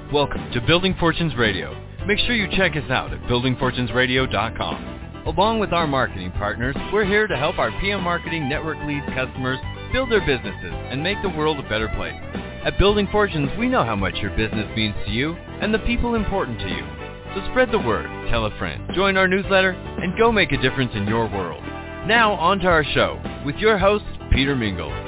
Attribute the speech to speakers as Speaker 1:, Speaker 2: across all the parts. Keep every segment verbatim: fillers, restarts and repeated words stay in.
Speaker 1: Welcome to Building Fortunes Radio. Make sure you check us out at building fortunes radio dot com. Along with our marketing partners, we're here to help our P M Marketing Network Leads customers build their businesses and make the world a better place. At Building Fortunes, we know how much your business means to you and the people important to you. So spread the word, tell a friend, join our newsletter, and go make a difference in your world. Now, on to our show with your host, Peter Mingle.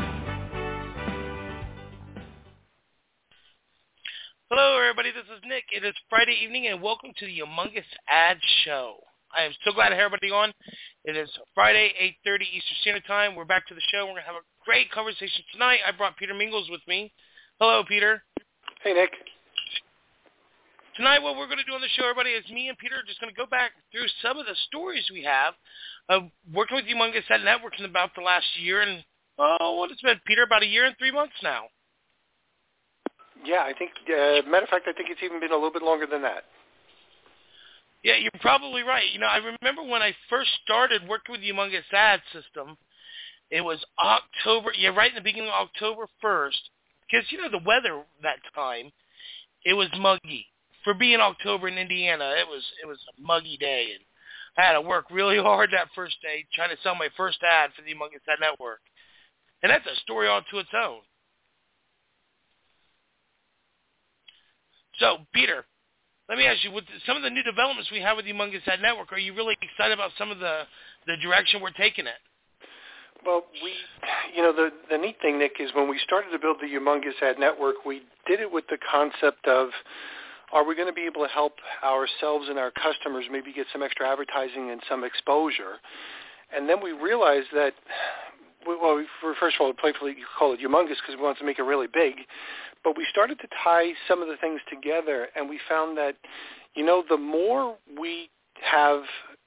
Speaker 2: Hello, everybody. This is Nick. It is Friday evening, and welcome to the Humongous Ad Show. I am so glad to have everybody on. It is Friday, eight thirty Eastern Standard Time. We're back to the show. We're going to have a great conversation tonight. I brought Peter Mingles with me. Hello, Peter.
Speaker 3: Hey, Nick.
Speaker 2: Tonight, what we're going to do on the show, everybody, is me and Peter are just going to go back through some of the stories we have of working with Humongous Ad Network in about the last year. And, oh, what has it been, Peter? About a year and three months now.
Speaker 3: Yeah, I think, uh, matter of fact, I think it's even been a little bit longer than that.
Speaker 2: Yeah, you're probably right. You know, I remember when I first started working with the Humongous Ad System, it was October, yeah, right in the beginning of October first, because, you know, the weather that time, it was muggy. For being October in Indiana, it was it was a muggy day, and I had to work really hard that first day trying to sell my first ad for the Humongous Ad Network. And that's a story all to its own. So, Peter, let me ask you, with some of the new developments we have with the Humongous Ad Network, are you really excited about some of the, the direction we're taking it?
Speaker 3: Well, we, you know, the, the neat thing, Nick, is when we started to build the Humongous Ad Network, we did it with the concept of, are we going to be able to help ourselves and our customers maybe get some extra advertising and some exposure? And then we realized that, well, we, first of all, playfully you call it humongous because we wanted to make it really big. But we started to tie some of the things together, and we found that, you know, the more we have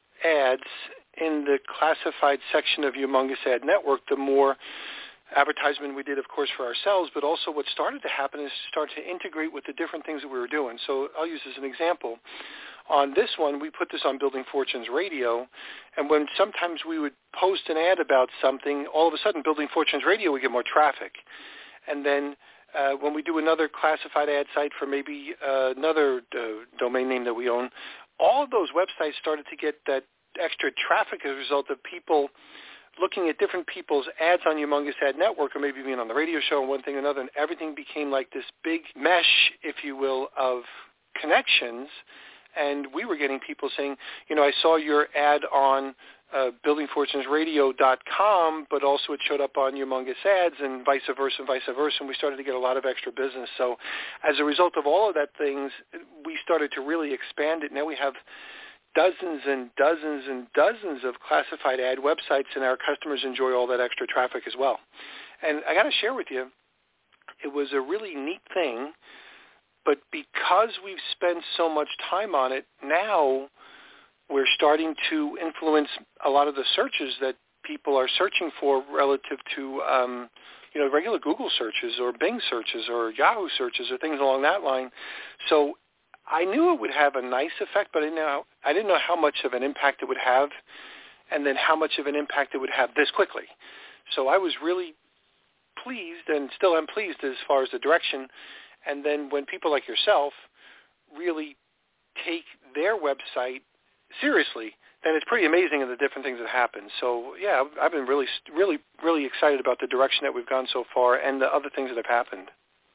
Speaker 3: ads in the classified section of Humongous Ad Network, the more advertisement we did, of course, for ourselves, but also what started to happen is start to integrate with the different things that we were doing. So I'll use as an example. On this one, we put this on Building Fortunes Radio, and when sometimes we would post an ad about something, all of a sudden Building Fortunes Radio would get more traffic. And then Uh, when we do another classified ad site for maybe uh, another uh, domain name that we own, all of those websites started to get that extra traffic as a result of people looking at different people's ads on Humongous Ad Network, or maybe being on the radio show and one thing or another, and everything became like this big mesh, if you will, of connections. And we were getting people saying, you know, I saw your ad on Uh, building fortunes radio dot com, but also it showed up on Humongous Ads, and vice versa and vice versa, and we started to get a lot of extra business. So as a result of all of that things, we started to really expand it. Now we have dozens and dozens and dozens of classified ad websites, and our customers enjoy all that extra traffic as well. And I got to share with you, it was a really neat thing, but because we've spent so much time on it, now we're starting to influence a lot of the searches that people are searching for relative to, um, you know, regular Google searches or Bing searches or Yahoo searches or things along that line. So I knew it would have a nice effect, but I didn't know, I didn't know how much of an impact it would have, and then how much of an impact it would have this quickly. So I was really pleased, and still am pleased as far as the direction. And then when people like yourself really take their website seriously, then it's pretty amazing in the different things that happen. So, yeah, I've been really, really, really excited about the direction that we've gone so far and the other things that have happened.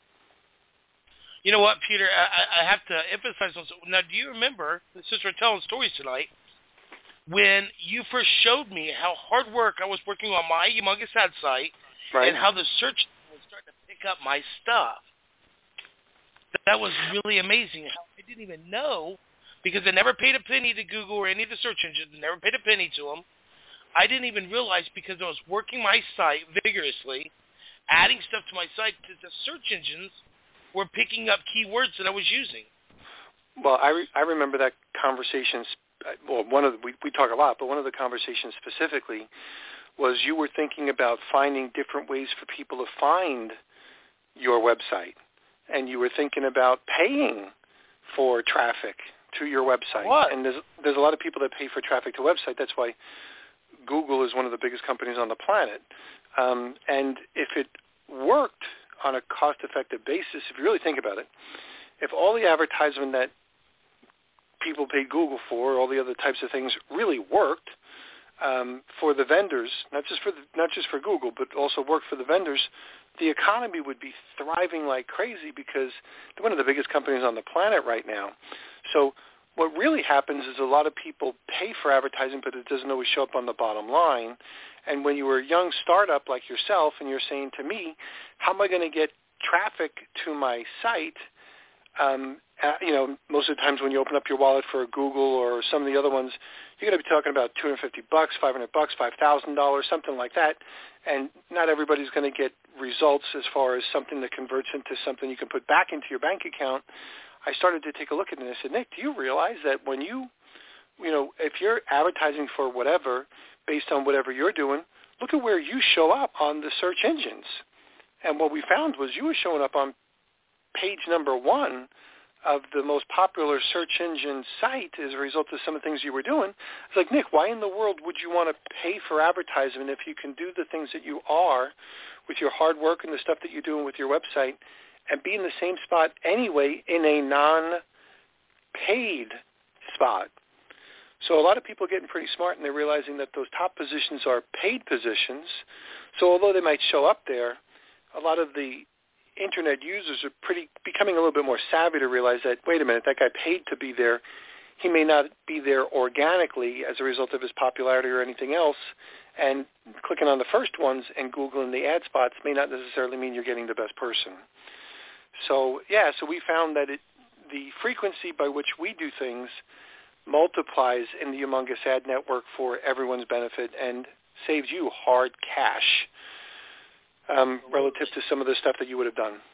Speaker 2: You know what, Peter, I, I have to emphasize on something. Now, do you remember, since we're telling stories tonight, when you first showed me how hard work I was working on my Humongous Ad site, right, and how the search was starting to pick up my stuff? That was really amazing. How I didn't even know, because I never paid a penny to Google or any of the search engines. I never paid a penny to them. I didn't even realize, because I was working my site vigorously, adding stuff to my site, that the search engines were picking up keywords that I was using.
Speaker 3: Well, I, re- I remember that conversation. Well, one of the, we, we talk a lot, but one of the conversations specifically was you were thinking about finding different ways for people to find your website, and you were thinking about paying for traffic to your website.
Speaker 2: What?
Speaker 3: And there's there's a lot of people that pay for traffic to website. That's why Google is one of the biggest companies on the planet. Um, and if it worked on a cost-effective basis, if you really think about it, if all the advertisement that people paid Google for, all the other types of things really worked um, for the vendors, not just for the, not just for Google, but also worked for the vendors, the economy would be thriving like crazy because they're one of the biggest companies on the planet right now. So what really happens is a lot of people pay for advertising, but it doesn't always show up on the bottom line. And when you were a young startup like yourself and you're saying to me, how am I going to get traffic to my site? Um, uh, you know, most of the times when you open up your wallet for a Google or some of the other ones, you're going to be talking about two hundred fifty bucks, five hundred bucks, five thousand dollars, something like that. And not everybody's going to get results as far as something that converts into something you can put back into your bank account. I started to take a look at it and I said, Nick, do you realize that when you, you know, if you're advertising for whatever, based on whatever you're doing, look at where you show up on the search engines. And what we found was you were showing up on page number one of the most popular search engine site as a result of some of the things you were doing. It's like, Nick, why in the world would you want to pay for advertisement if you can do the things that you are with your hard work and the stuff that you're doing with your website and be in the same spot anyway in a non-paid spot? So a lot of people are getting pretty smart and they're realizing that those top positions are paid positions. So although they might show up there, a lot of the internet users are pretty becoming a little bit more savvy to realize that, wait a minute, that guy paid to be there. He may not be there organically as a result of his popularity or anything else. And clicking on the first ones and Googling the ad spots may not necessarily mean you're getting the best person. So, yeah, so we found that it, the frequency by which we do things multiplies in the Humongous Ad Network for everyone's benefit and saves you hard cash. Um, relative to some of the stuff that you would have done.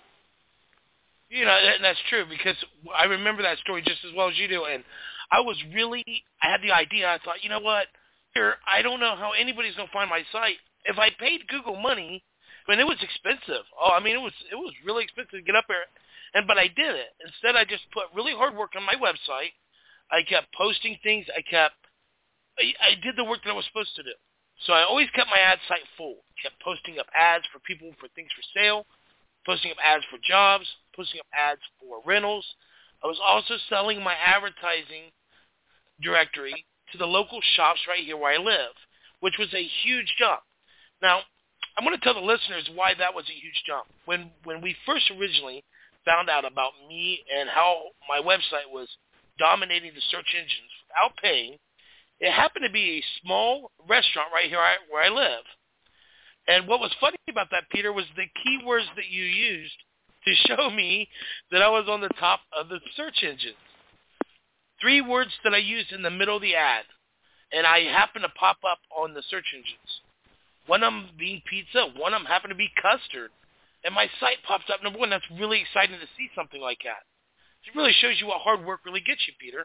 Speaker 2: You know, and that's true because I remember that story just as well as you do. And I was really, I had the idea. I thought, you know what, here, I don't know how anybody's going to find my site. If I paid Google money, I mean, it was expensive. Oh, I mean, it was it was really expensive to get up there. And but I did it. Instead, I just put really hard work on my website. I kept posting things. I kept, I, I did the work that I was supposed to do. So I always kept my ad site full. Kept posting up ads for people for things for sale, posting up ads for jobs, posting up ads for rentals. I was also selling my advertising directory to the local shops right here where I live, which was a huge jump. Now, I'm going to tell the listeners why that was a huge jump. When when we first originally found out about me and how my website was dominating the search engines without paying, it happened to be a small restaurant right here where I live. And what was funny about that, Peter, was the keywords that you used to show me that I was on the top of the search engines. Three words that I used in the middle of the ad, and I happened to pop up on the search engines. One of them being pizza, one of them happened to be custard. And my site pops up number one. That's really exciting to see something like that. It really shows you what hard work really gets you, Peter.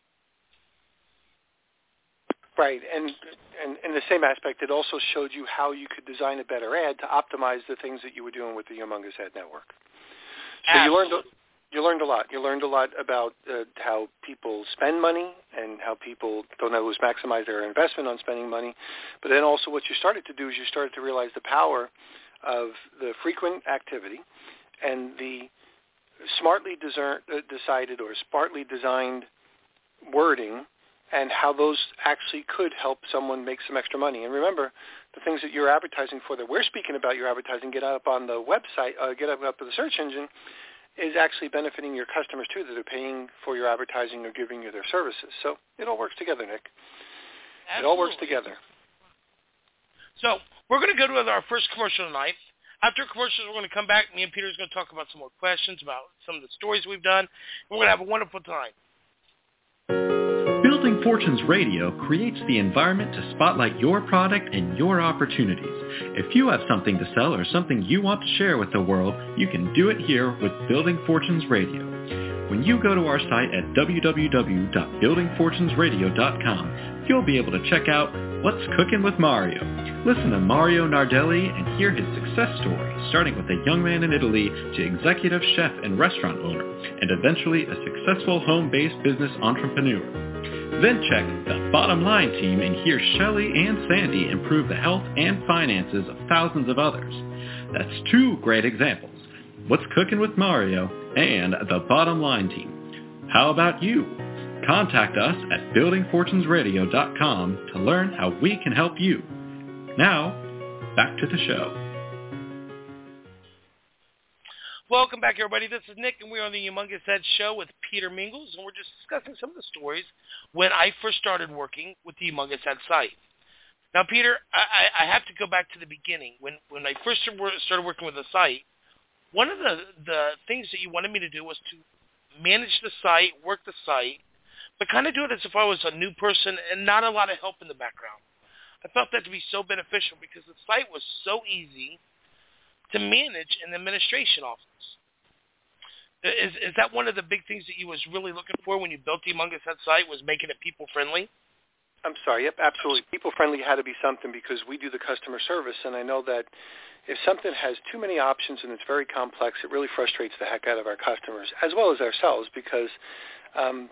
Speaker 3: Right, and, and in the same aspect, it also showed you how you could design a better ad to optimize the things that you were doing with the Humongous Ad Network. So Absolutely. you learned you learned a lot. You learned a lot about uh, how people spend money and how people don't always maximize their investment on spending money. But then also what you started to do is you started to realize the power of the frequent activity and the smartly discern, uh, decided or smartly designed wording and how those actually could help someone make some extra money. And remember, the things that you're advertising for that we're speaking about your advertising, get up on the website, uh, get up, up to the search engine, is actually benefiting your customers too that are paying for your advertising or giving you their services. So it all works together, Nick. Absolutely. It all works together.
Speaker 2: So we're going to go to our first commercial tonight. After commercials, we're going to come back. Me and Peter are going to talk about some more questions about some of the stories we've done. We're going to have a wonderful time.
Speaker 4: Building Fortunes Radio creates the environment to spotlight your product and your opportunities. If you have something to sell or something you want to share with the world, you can do it here with Building Fortunes Radio. When you go to our site at w w w dot building fortunes radio dot com, you'll be able to check out What's Cooking with Mario. Listen to Mario Nardelli and hear his success story, starting with a young man in Italy to executive chef and restaurant owner, and eventually a successful home-based business entrepreneur. Then check the Bottom Line team and hear Shelley and Sandy improve the health and finances of thousands of others. That's two great examples, What's Cooking with Mario and the Bottom Line team. How about you? Contact us at building fortunes radio dot com to learn how we can help you. Now, back to the show.
Speaker 2: Welcome back, everybody. This is Nick, and we're on the Humongous Ed Show with Peter Mingles, and we're just discussing some of the stories when I first started working with the Humongous Ed site. Now, Peter, I, I have to go back to the beginning. When when I first started working with the site, one of the, the things that you wanted me to do was to manage the site, work the site, but kind of do it as if I was a new person and not a lot of help in the background. I felt that to be so beneficial because the site was so easy to manage in the administration office. Is is that one of the big things that you was really looking for when you built the Humongous Ed site, was making it people-friendly?
Speaker 3: I'm sorry. Yep, absolutely. People-friendly had to be something because we do the customer service, and I know that if something has too many options and it's very complex, it really frustrates the heck out of our customers as well as ourselves because um,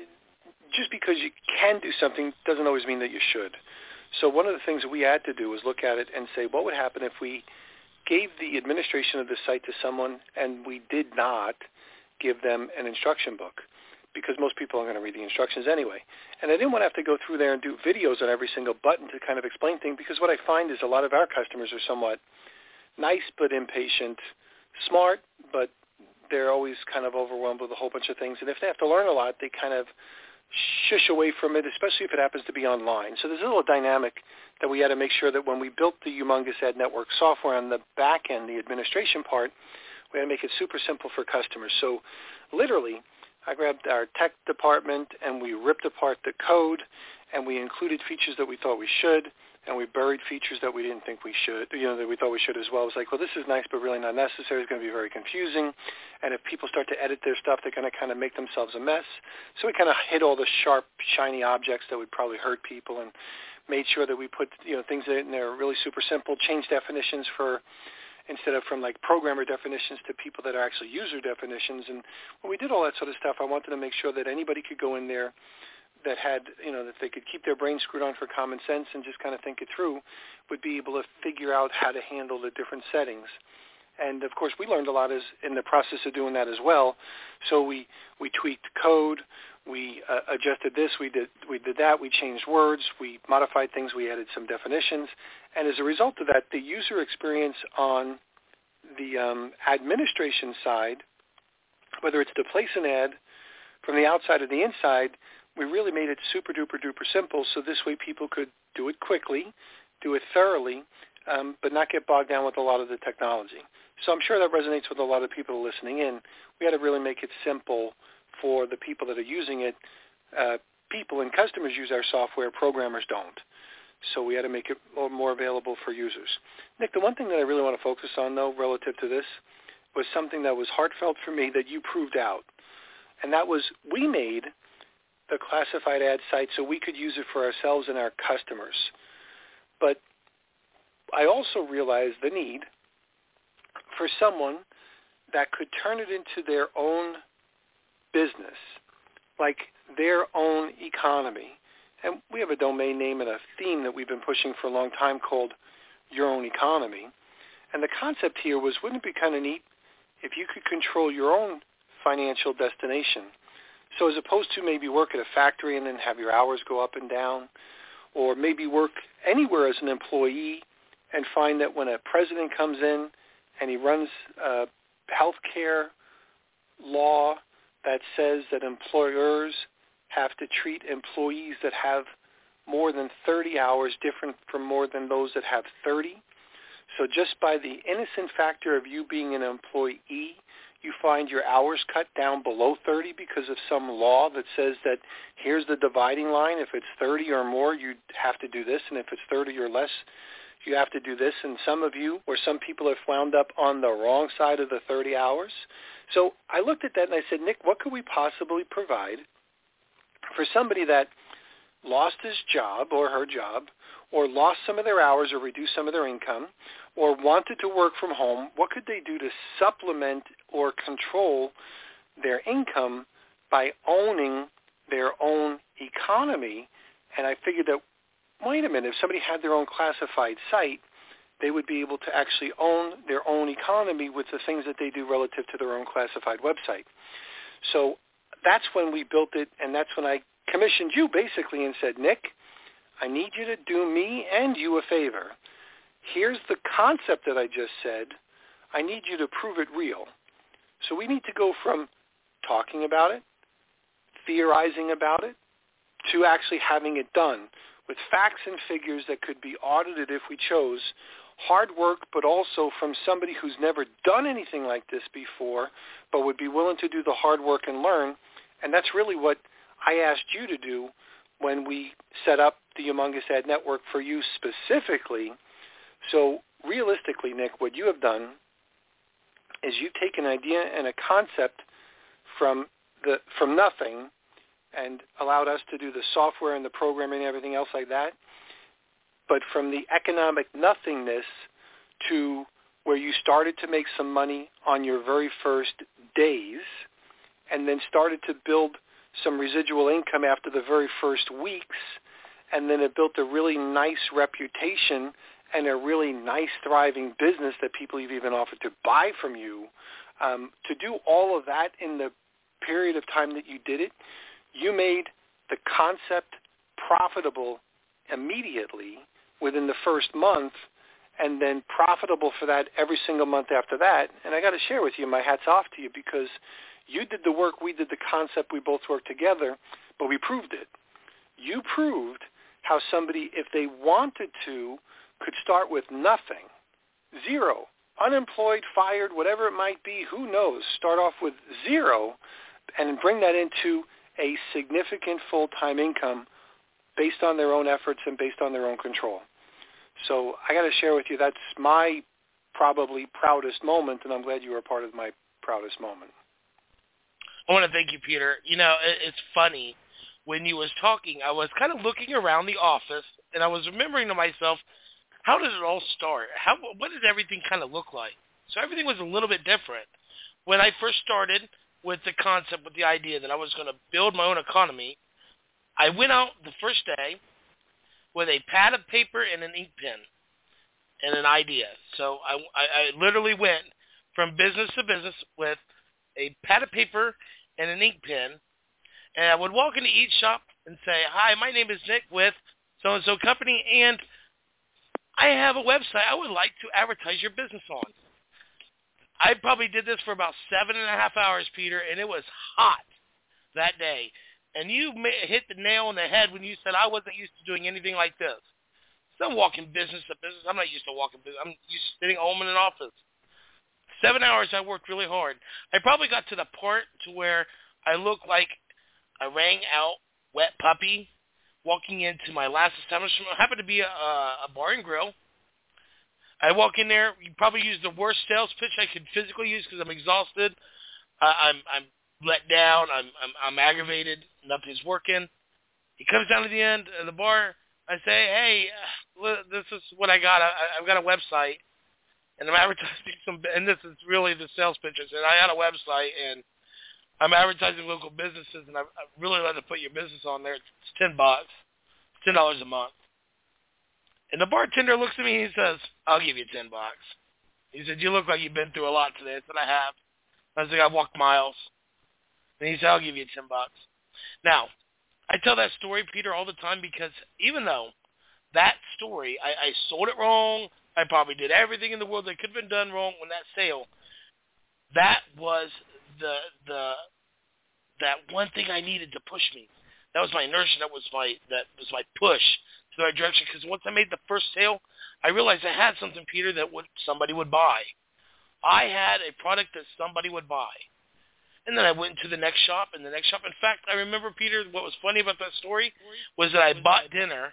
Speaker 3: just because you can do something doesn't always mean that you should. So one of the things that we had to do was look at it and say, what would happen if we gave the administration of the site to someone and we did not give them an instruction book? Because most people aren't going to read the instructions anyway. And I didn't want to have to go through there and do videos on every single button to kind of explain things, because what I find is a lot of our customers are somewhat nice but impatient, smart, but they're always kind of overwhelmed with a whole bunch of things. And if they have to learn a lot, they kind of shush away from it, especially if it happens to be online. So there's a little dynamic that we had to make sure that when we built the Humongous Ed Network software on the back end, the administration part, we had to make it super simple for customers. So literally, I grabbed our tech department and we ripped apart the code and we included features that we thought we should, and we buried features that we didn't think we should, you know, that we thought we should as well. It was like, well, this is nice but really not necessary. It's going to be very confusing. And if people start to edit their stuff, they're going to kind of make themselves a mess. So we kind of hid all the sharp, shiny objects that would probably hurt people and made sure that we put, you know, things in there really super simple, change definitions for, instead of from like programmer definitions to people that are actually user definitions. And when we did all that sort of stuff, I wanted to make sure that anybody could go in there that had, you know, that they could keep their brain screwed on for common sense and just kind of think it through, would be able to figure out how to handle the different settings. And, of course, we learned a lot as in the process of doing that as well. So we, we tweaked code, we uh, adjusted this, we did, we did that, we changed words, we modified things, we added some definitions. And as a result of that, the user experience on the um, administration side, whether it's to place an ad from the outside or the inside, we really made it super duper duper simple, so this way people could do it quickly, do it thoroughly, um, but not get bogged down with a lot of the technology. So I'm sure that resonates with a lot of people listening in. We had to really make it simple for the people that are using it. Uh, people and customers use our software, programmers don't. So we had to make it a little more available for users. Nick, the one thing that I really want to focus on, though, relative to this, was something that was heartfelt for me that you proved out. And that was we made the classified ad site so we could use it for ourselves and our customers. But I also realized the need for someone that could turn it into their own business, like their own economy. And we have a domain name and a theme that we've been pushing for a long time called Your Own Economy. And the concept here was, wouldn't it be kind of neat if you could control your own financial destination? So as opposed to maybe work at a factory and then have your hours go up and down, or maybe work anywhere as an employee and find that when a president comes in and he runs a healthcare law that says that employers have to treat employees that have more than thirty hours different from more than those that have thirty. So just by the innocent factor of you being an employee, you find your hours cut down below thirty because of some law that says that here's the dividing line. If it's thirty or more, you have to do this, and if it's thirty or less, you have to do this. And some of you or some people have wound up on the wrong side of the thirty hours. So I looked at that and I said, Nick, what could we possibly provide for somebody that lost his job or her job, or lost some of their hours or reduced some of their income, or wanted to work from home? What could they do to supplement or control their income by owning their own economy? And I figured that, wait a minute, if somebody had their own classified site, they would be able to actually own their own economy with the things that they do relative to their own classified website. So that's when we built it, and that's when I commissioned you basically and said, Nick, I need you to do me and you a favor. Here's the concept that I just said. I need you to prove it real. So we need to go from talking about it, theorizing about it, to actually having it done with facts and figures that could be audited if we chose. Hard work, but also from somebody who's never done anything like this before, but would be willing to do the hard work and learn. And that's really what I asked you to do when we set up the Humongous Ad Network for you specifically. So realistically, Nick, what you have done is you take an idea and a concept from the from nothing and allowed us to do the software and the programming and everything else like that. But from the economic nothingness to where you started to make some money on your very first days and then started to build some residual income after the very first weeks, and then it built a really nice reputation and a really nice thriving business that people have even offered to buy from you. Um, to do all of that in the period of time that you did it, you made the concept profitable immediately within the first month, and then profitable for that every single month after that. And I got to share with you, my hat's off to you, because you did the work, we did the concept, we both worked together, but we proved it. You proved how somebody, if they wanted to, could start with nothing, zero, unemployed, fired, whatever it might be, who knows, start off with zero and bring that into a significant full-time income based on their own efforts and based on their own control. So I got to share with you, that's my probably proudest moment, and I'm glad you were a part of my proudest moment.
Speaker 2: I want to thank you, Peter. You know, it's funny. When you was talking, I was kind of looking around the office, and I was remembering to myself, how did it all start? How what did everything kind of look like? So everything was a little bit different. When I first started with the concept, with the idea that I was going to build my own economy, I went out the first day with a pad of paper and an ink pen and an idea. So I, I, I literally went from business to business with a pad of paper and an ink pen, and I would walk into each shop and say, hi, my name is Nick with so-and-so company, and I have a website I would like to advertise your business on. I probably did this for about seven and a half hours, Peter, and it was hot that day. And you hit the nail on the head when you said I wasn't used to doing anything like this. So I'm walking business to business. I'm not used to walking business. I'm used to sitting home in an office. Seven hours I worked really hard. I probably got to the part to where I looked like I rang out wet puppy walking into my last establishment. It happened to be a, a bar and grill. I walk in there. You probably use the worst sales pitch I could physically use because I'm exhausted. Uh, I'm I'm let down. I'm I'm, I'm aggravated. Nothing's working. He comes down to the end of the bar. I say, hey, uh, this is what I got. I, I've got a website, and I'm advertising some. And this is really the sales pitch. I said, I got a website, and I'm advertising local businesses, and I, I really like to put your business on there. It's ten bucks, ten dollars a month. And the bartender looks at me and he says, I'll give you ten bucks. He said, you look like you've been through a lot today. I said, I have. I said, I walked miles. And he said, I'll give you ten bucks. Now, I tell that story, Peter, all the time because even though that story, I, I sold it wrong, I probably did everything in the world that could have been done wrong on that sale, that was the the that one thing I needed to push me. That was my inertia. That was my that was my push to the right direction. Because once I made the first sale, I realized I had something, Peter, that would somebody would buy. I had a product that somebody would buy. And then I went into the next shop and the next shop. In fact, I remember, Peter, what was funny about that story was that I bought dinner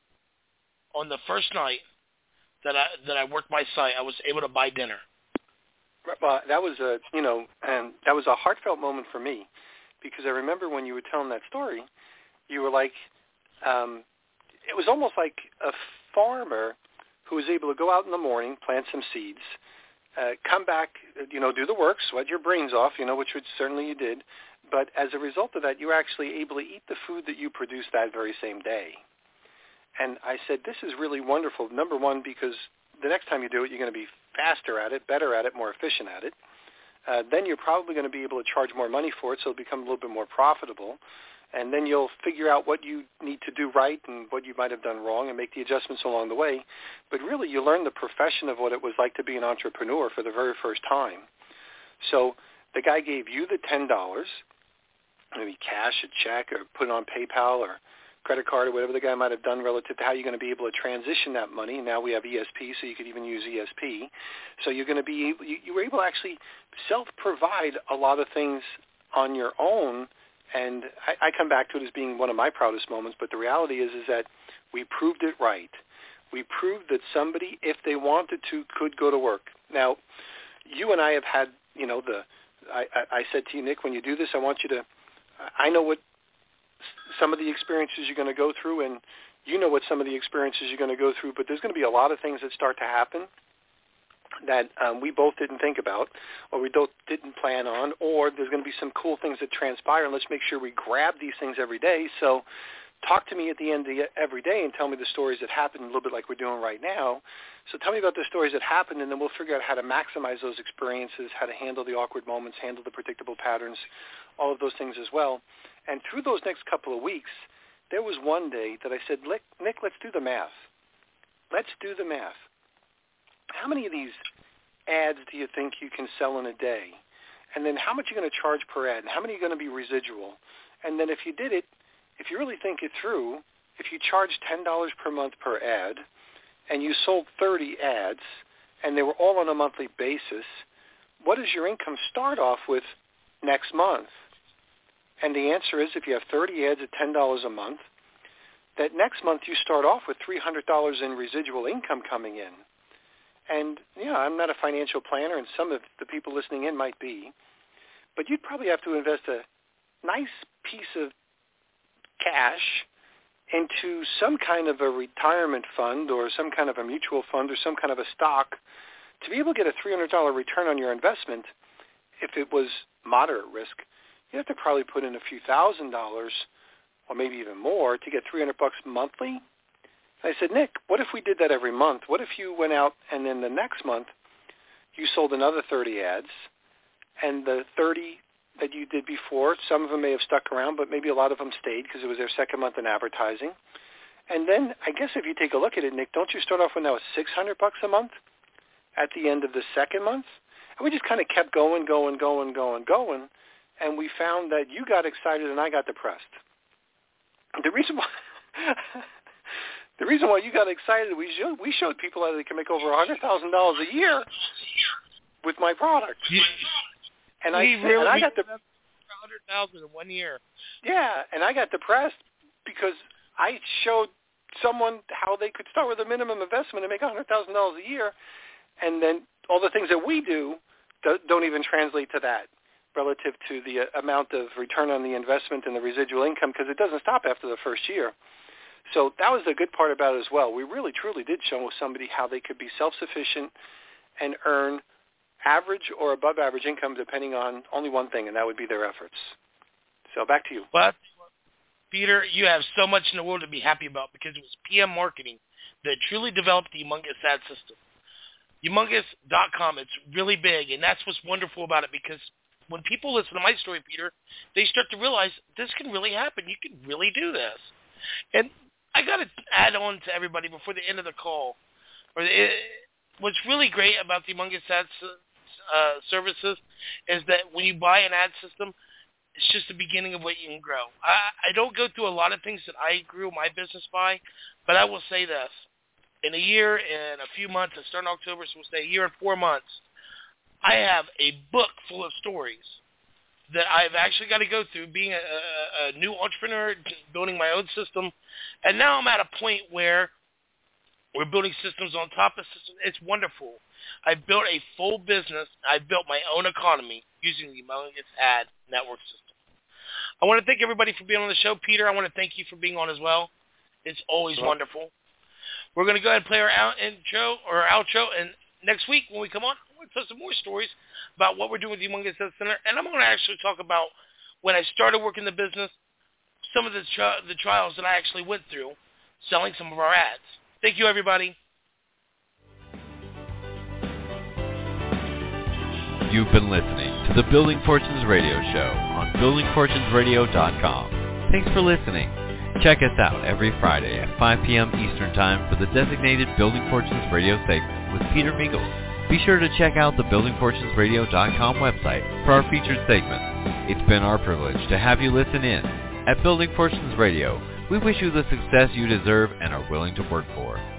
Speaker 2: on the first night that I that I worked my site. I was able to buy dinner.
Speaker 3: Well, that was a you know, and that was a heartfelt moment for me, because I remember when you were telling that story, you were like, um, it was almost like a farmer who was able to go out in the morning, plant some seeds, uh, come back, you know, do the work, sweat your brains off, you know, which would, certainly you did. But as a result of that, you were actually able to eat the food that you produced that very same day. And I said, this is really wonderful. Number one, because the next time you do it, you're going to be faster at it, better at it, more efficient at it. Uh, then you're probably going to be able to charge more money for it, so it'll become a little bit more profitable. And then you'll figure out what you need to do right and what you might have done wrong and make the adjustments along the way. But really, you learn the profession of what it was like to be an entrepreneur for the very first time. So the guy gave you the ten dollars, maybe cash, a check, or put it on PayPal or credit card or whatever the guy might have done relative to how you're going to be able to transition that money. Now we have E S P, so you could even use E S P. So you're going to be able, you, you were able to actually self-provide a lot of things on your own. And I, I come back to it as being one of my proudest moments, but the reality is is that we proved it right. We proved that somebody, if they wanted to, could go to work. Now, you and I have had, you know, the, I, I, I said to you, Nick, when you do this, I want you to, I know what some of the experiences you're going to go through, and you know what some of the experiences you're going to go through, but there's going to be a lot of things that start to happen that um, we both didn't think about or we don't, didn't plan on, or there's going to be some cool things that transpire, and let's make sure we grab these things every day. So talk to me at the end of the, every day and tell me the stories that happened, a little bit like we're doing right now. So tell me about the stories that happened, and then we'll figure out how to maximize those experiences, how to handle the awkward moments, handle the predictable patterns, all of those things as well. And through those next couple of weeks, there was one day that I said, Nick, let's do the math. Let's do the math. How many of these ads do you think you can sell in a day? And then how much are you going to charge per ad? And how many are going to be residual? And then if you did it, if you really think it through, if you charged ten dollars per month per ad and you sold thirty ads and they were all on a monthly basis, what does your income start off with next month? And the answer is, if you have thirty ads at ten dollars a month, that next month you start off with three hundred dollars in residual income coming in. And, you know, I'm not a financial planner, and some of the people listening in might be, but you'd probably have to invest a nice piece of cash into some kind of a retirement fund or some kind of a mutual fund or some kind of a stock to be able to get a three hundred dollars return on your investment. If it was moderate risk, you have to probably put in a few thousand dollars or maybe even more to get three hundred bucks monthly. I said, Nick, what if we did that every month? What if you went out and then the next month you sold another thirty ads, and the thirty that you did before, some of them may have stuck around, but maybe a lot of them stayed because it was their second month in advertising. And then I guess if you take a look at it, Nick, don't you start off with now six hundred bucks a month at the end of the second month? And we just kind of kept going, going, going, going, going, and we found that you got excited and I got depressed. The reason why... The reason why you got excited, we showed, we showed people how they can make over one hundred thousand dollars a year with my product.
Speaker 2: Yeah.
Speaker 3: And I
Speaker 2: we really,
Speaker 3: and I got the
Speaker 2: one hundred thousand dollars in one year.
Speaker 3: Yeah, and I got depressed because I showed someone how they could start with a minimum investment and make one hundred thousand dollars a year, and then all the things that we do don't even translate to that relative to the amount of return on the investment and the residual income, because it doesn't stop after the first year. So that was the good part about it as well. We really, truly did show somebody how they could be self-sufficient and earn average or above average income depending on only one thing, and that would be their efforts. So back to you.
Speaker 2: Well, Peter, you have so much in the world to be happy about because it was P M Marketing that truly developed the Humongous Ad System. Humongous dot com, it's really big, and that's what's wonderful about it, because when people listen to my story, Peter, they start to realize this can really happen. You can really do this. And I got to add on to everybody before the end of the call. Or the, what's really great about the Humongous Ad uh, services is that when you buy an ad system, it's just the beginning of what you can grow. I, I don't go through a lot of things that I grew my business by, but I will say this. In a year and a few months, I start in October, so we'll say a year and four months, I have a book full of stories that I've actually got to go through, being a, a, a new entrepreneur, building my own system. And now I'm at a point where we're building systems on top of systems. It's wonderful. I've built a full business. I've built my own economy using the Humongous Ad Network system. I want to thank everybody for being on the show. Peter, I want to thank you for being on as well. It's always well, wonderful. We're going to go ahead and play our out intro or outro, and next week when we come on, I'm going to tell some more stories about what we're doing with the Humongous Ad Center, and I'm going to actually talk about when I started working the business, some of the tri- the trials that I actually went through selling some of our ads. Thank you, everybody.
Speaker 1: You've been listening to the Building Fortunes Radio Show on building fortunes radio dot com. Thanks for listening. Check us out every Friday at five p.m. Eastern Time for the designated Building Fortunes Radio segment with Peter Mingles. Be sure to check out the building fortunes radio dot com website for our featured segments. It's been our privilege to have you listen in. At Building Fortunes Radio, we wish you the success you deserve and are willing to work for.